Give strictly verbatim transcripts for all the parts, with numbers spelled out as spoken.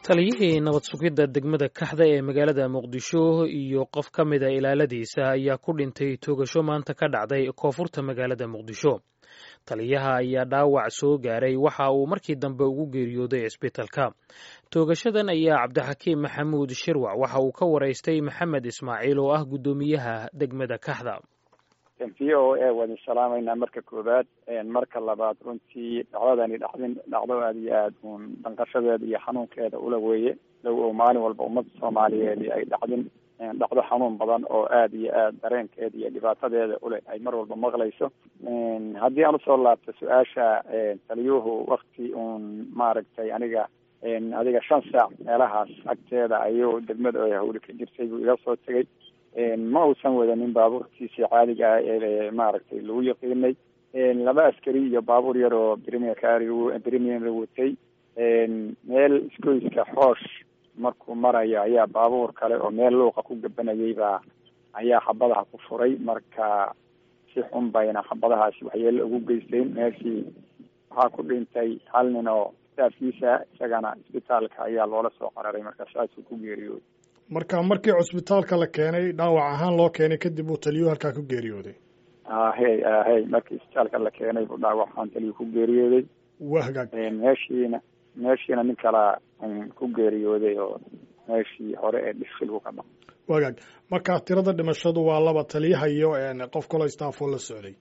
taliyihii nabad sugidda degmada kaxda ee magaalada muqdisho iyo qof ka mida ilaaladiisa ayaa ku dhintay toogasho maanta ka dhacday koonfurta magaalada muqdisho taliyaha ayaa dhaawac soo gaaray waxa uu markii dambe ugu geeriyooday cisbitalka toogashadan ayaa cabdixakiim maxamuud shirwac waxa uu ka waraystay maxamed ismaaciil oo ah guddoomiyaha degmada kaxda. v o a wada salaamayna marka koobaad marka labaad runtii dhacdadani dhacdin dhacdo aada iyo aada uun danqashadeeda iyo xanuunkeeda ula weeye low oo maalin walba ummadda soomaaliyeed ay dhacdin dhacdo xanuun badan oo aada iyo aada dareenkeeda iyo dhibaatadeeda ule ay mar walba maqlayso. haddii aan usoo laabto su-aasha taliyuhu wakti uun maaragtay aniga adiga shan saac meelahaas agteeda ayuu degmada oo hawli ka jirtay buu iga soo tegay. ma uusan wadanin baabuurkiisii caadiga ah ee maaragtay lagu yaqiinay. laba askari iyo baabuur yar oo premier kaari premier la watay. meel iskoyska xoosh markuu marayo ayaa baabuur kale oo meel luuqa ku gabanayay baa ayaa xabadaha ku furay. marka si xun bayna xabadahaasi waxyeelo ugu geysteen. meeshii waxaa ku dhintay hal nin oo staafkiisa, isagana isbitaalka ayaa loola soo qararay. marka saasuu ku geeriyooday. marka markii cusbitaalka la keenay dhaawac ahaan loo keenay kadib uu taliyuhu halkaa ku geeriyooday. ahey ahey markii isbitaalka la keenay buu dhaawac ahaan taliyuhu ku geeriyooday. waa hagaag. meeshiina meeshiina nin kala ku geeriyooday oo meeshii hore ee dhishilku ka dhac. waa hagaag. marka tirada dhimashadu waa laba, taliyaha iyo qof kaloo istaafoo la socday.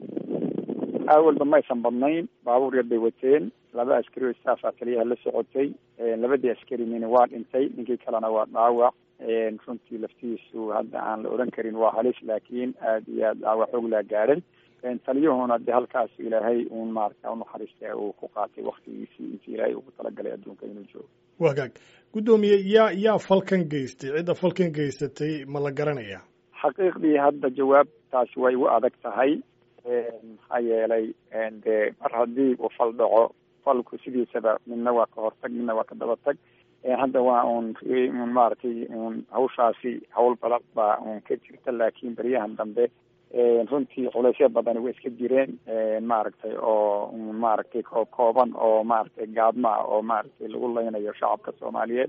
awalba maysan badnayn, baabuur yar bay wateen. laba askari oo istaafa taliyaha la socotay. labadii askari nini waa dhintay, ninkii kalena waa dhaawac. runtii laftiisu hadda aan la oran karin waa halis, laakiin aada iyo aad dhaawac xoog laa gaaray. taliyuhuna de halkaas ilaahay uun maarata unaxariista uu ku qaatay waktigiisii intii ilaahay ugu talagalay adduunka inuu joogo. waa hagaag. guddoomiye yaa yaa falkan geystay, cidda falkan geysatay ma la garanaya? xaqiiqdii hadda jawaabtaasi way u adag tahay. maxaa yeelay de mar haddii uu fal dhaco, falku sidiisaba midna waa ka hortag midna waa ka daba tag. hadda waa un un maaragtay un hawshaasi hawl badan baa un ka jirta, laakiin beryahan dambe runtii culeysyo badan way iska jireen. maaragtay oo maaragtay koob kooban oo maaragtay gaadma oo maaragtay lagu leynayo shacabka soomaaliyeed.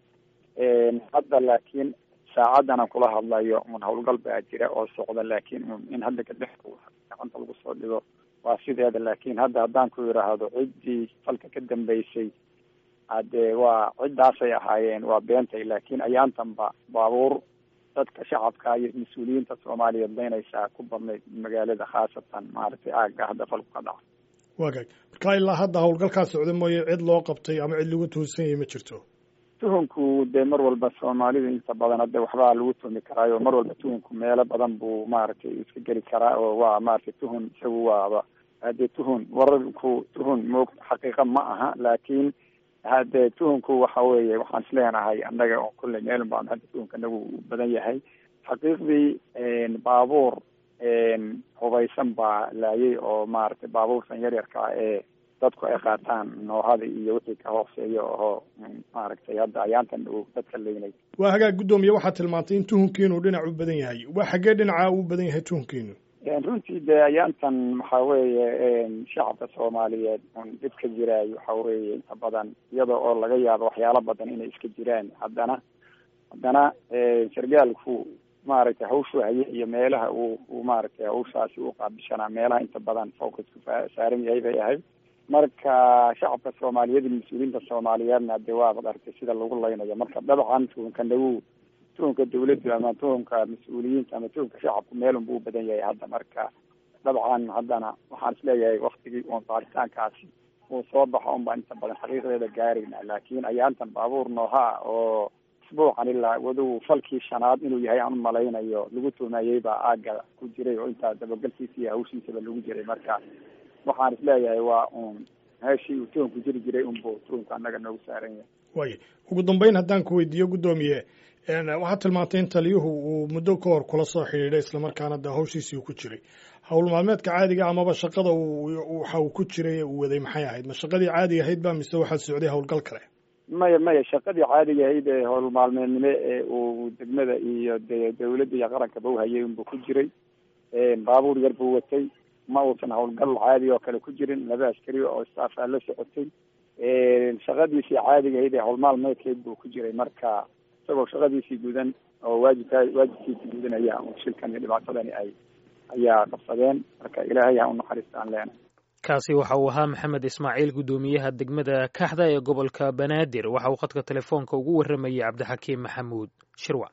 hadda laakiin saacadan aan kula hadlayo un hawlgal baa jira oo socda, laakiin un in hadda kadhex gacanta lagu soo dhigo waa sideeda. laakiin hadda haddaan ku yidhaahdo ciddii falka ka dambeysay hade waa ciddaasay ahaayeen waa beentay. laakiin ayaantanba baabuur dadka shacabka iyo mas-uuliyiinta soomaaliyeed leynaysaa ku badnayd magaalada, khaasatan maaragtay aagga hadda falku ka dhaca. waa gag. marka ilaa hadda hawlgalkaa socda mooye cid loo qabtay ama cid lagu tuhunsan yahay ma jirto? tuhunku dee mar walba soomaalida inta badan hadda waxbaa lagu tuhmi karaayo mar walba tuhunku meelo badan buu maaragtay iska geli karaa oo waa maaragtay tuhun isagu waaba hadee tuhun wararku tuhun moog xaqiiqa ma aha. laakiin hadde tuhunku waxa weeye waxaan isleenahay annaga oo kulley meelun baan hadda tuhunka anagu u badan yahay. xaqiiqdii baabuur hubaysan baa laayay oo maaragtay baabuurtan yaryarka ee dadku ay qaataan noohada iyo wixii ka hooseeya oo maaragtay hadda ayaantan uu dadka leynay. waa hagaag. guddoomiye waxaad tilmaantay in tuhunkiinu dhinac u badan yahay. waa xaggee dhinaca u badan yahay tuhunkiinu? runtii dee ayaantan waxaa weeye shacabka soomaaliyeed un dhib ka jiraayo waxaa weeye inta badan iyada oo laga yaabo waxyaalo badan inay iska jiraan. haddana haddana sargaalku maaragtay hawshu haye iyo meelaha uu uu maaragtay hawshaasi u qaabishanaa meelaha inta badan focusku saaran yahay bay ahayd. marka shacabka soomaaliyeed iyo mas-uuliyiinta soomaaliyeedna de waabad aragtay sida lagu leynayo. marka dabcan tuhunka nagu tuhunka dawladdu ama tuhunka mas-uuliyiinta ama tuhunka shacabku meelun buu u badan yahay hadda. marka dabcan haddana waxaan isleeyahay waktigii uun baaritaankaasi uu soo baxo un baan inta badan xaqiiqdeeda gaarayna. laakiin ayaantan baabuur nooha oo isbuucan ilaa wadow falkii shanaad inuu yahay aan umalaynayo lagu tuhmayey baa aagga ku jiray oo intaa dabagalkiisa iyo hawshiisaba lagu jiray. marka waxaan isleeyahay waa uun meeshii uu tuhunku jiri jiray unbu tuhunka annaga noogu saaran yahay. way ugu dambeyn haddaan ku weydiiyo guddoomiye, waxaad tilmaantay in taliyuhu uu muddo ka hor kula soo xidhiidhay islamarkaana de hawshiisii uu ku jiray. hawl maalmeedka caadiga amaba shaqada waxa uu ku jiray uu waday maxay ahayd? ma shaqadii caadiga ahayd ba mise waxaa socday hawlgal kale? maya maya shaqadii caadiga ahayd ee hawl maalmeednimo ee uu degmada iyo de dawladda iyo qarankaba uhayay unbuu ku jiray. baabuur yar buu watay, ma uusan hawlgal caadi oo kale ku jirin. laba askari oo istaafaa la socotay. shaqadiisii caadiga ahayd ee howlmaalmeedkeed buu ku jiray, marka isagoo shaqadiisii gudan oo waajibka waajibkiisii gudanaya un shilkan iyo dhibaatadani ay ayaa qabsadeen. marka ilaahay ha u naxariista aan leenahay. kaasi waxa uu ahaa maxamed ismaaciil, guddoomiyaha degmada kaxda ee gobolka banaadir. waxa uu khadka telefoonka ugu warramayay cabdixakiim maxamuud shirwac.